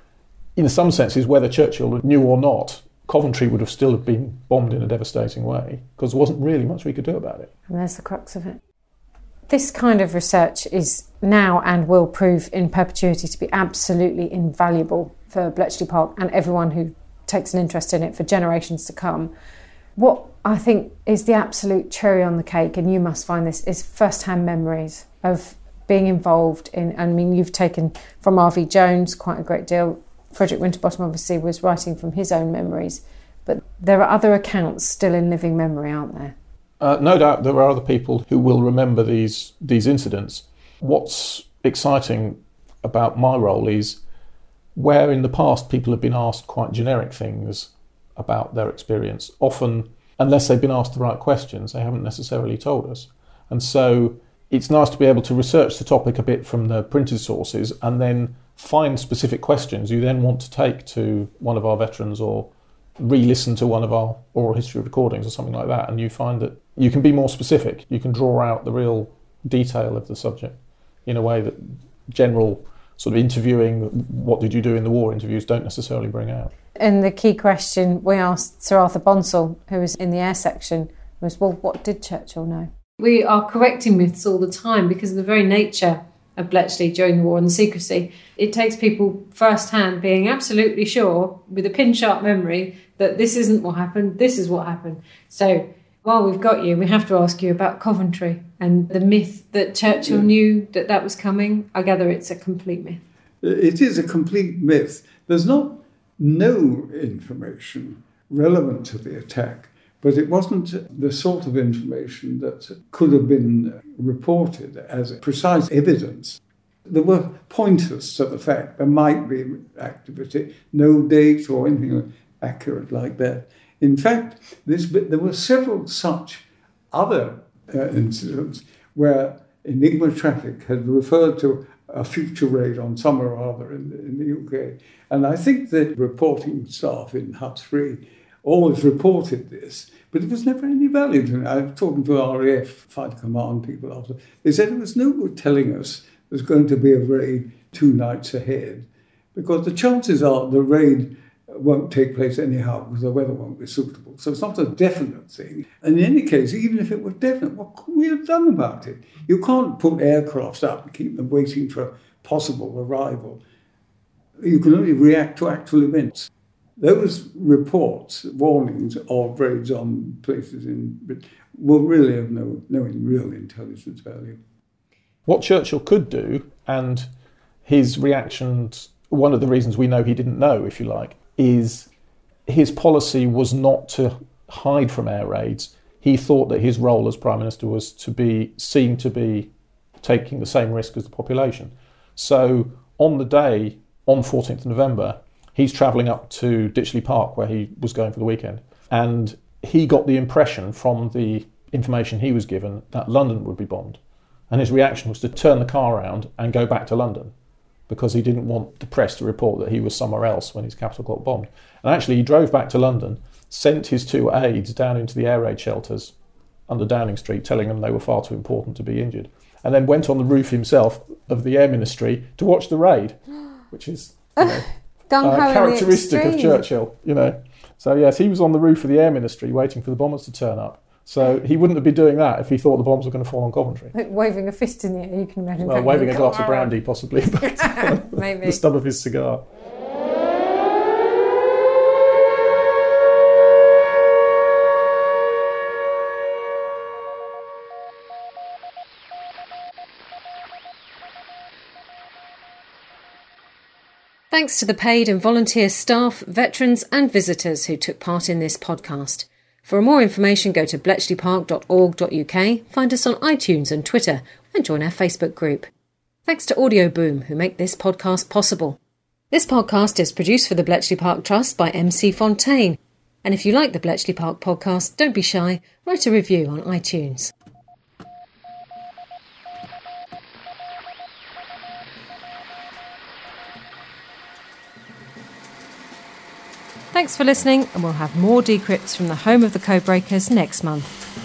Speaker 9: in some senses, whether Churchill knew or not, Coventry would have still have been bombed in a devastating way because there wasn't really much we could do about it.
Speaker 1: And there's the crux of it. This kind of research is now and will prove in perpetuity to be absolutely invaluable for Bletchley Park and everyone who takes an interest in it for generations to come. What I think is the absolute cherry on the cake, and you must find this, is first-hand memories of being involved in, I mean, you've taken from R.V. Jones quite a great deal. Frederick Winterbottom obviously was writing from his own memories, but there are other accounts still in living memory, aren't there?
Speaker 9: No doubt there are other people who will remember these incidents. What's exciting about my role is where in the past people have been asked quite generic things about their experience. Often, unless they've been asked the right questions, they haven't necessarily told us. And so it's nice to be able to research the topic a bit from the printed sources and then find specific questions you then want to take to one of our veterans or re-listen to one of our oral history recordings or something like that, and you find that you can be more specific. You can draw out the real detail of the subject in a way that general sort of interviewing, what did you do in the war interviews, don't necessarily bring out.
Speaker 1: And the key question we asked Sir Arthur Bonsall, who was in the air section, was, well, what did Churchill know? We are correcting myths all the time because of the very nature of Bletchley during the war and the secrecy. It takes people firsthand being absolutely sure, with a pin-sharp memory, that this isn't what happened, this is what happened. So while we've got you, we have to ask you about Coventry and the myth that Churchill knew that was coming. I gather it's a complete myth.
Speaker 11: It is a complete myth. There's no information relevant to the attack, but it wasn't the sort of information that could have been reported as precise evidence. There were pointers to the fact there might be activity, no date or anything accurate like that. In fact, there were several such other incidents where Enigma Traffic had referred to a future raid on somewhere or other in the UK. And I think the reporting staff in Hut 3 always reported this, but it was never any value to me. I was talking to RAF Fighter Command people after. They said it was no good telling us there's going to be a raid 2 nights ahead, because the chances are the raid won't take place anyhow because the weather won't be suitable. So it's not a definite thing. And in any case, even if it were definite, what could we have done about it? You can't put aircrafts up and keep them waiting for possible arrival. You can only react to actual events. Those reports, warnings of raids on places in Britain, will really have no real intelligence value.
Speaker 9: What Churchill could do, and his reactions, one of the reasons we know he didn't know, if you like, is his policy was not to hide from air raids. He thought that his role as Prime Minister was to be seen to be taking the same risk as the population. So on the day, on 14th of November, he's travelling up to Ditchley Park where he was going for the weekend, and he got the impression from the information he was given that London would be bombed. And his reaction was to turn the car around and go back to London, because he didn't want the press to report that he was somewhere else when his capital got bombed. And actually he drove back to London, sent his 2 aides down into the air raid shelters under Downing Street, telling them they were far too important to be injured, and then went on the roof himself of the Air Ministry to watch the raid, which is characteristic of Churchill, So yes, he was on the roof of the Air Ministry waiting for the bombers to turn up. So he wouldn't have been doing that if he thought the bombs were going to fall on Coventry.
Speaker 1: Like waving a fist in the air, you can imagine.
Speaker 9: Well, waving a glass of brandy, possibly, but
Speaker 1: maybe
Speaker 9: the stub of his cigar.
Speaker 1: Thanks to the paid and volunteer staff, veterans and visitors who took part in this podcast. For more information, go to bletchleypark.org.uk, find us on iTunes and Twitter, and join our Facebook group. Thanks to Audio Boom, who make this podcast possible. This podcast is produced for the Bletchley Park Trust by MC Fontaine. And if you like the Bletchley Park podcast, don't be shy, write a review on iTunes. Thanks for listening, and we'll have more decrypts from the home of the Codebreakers next month.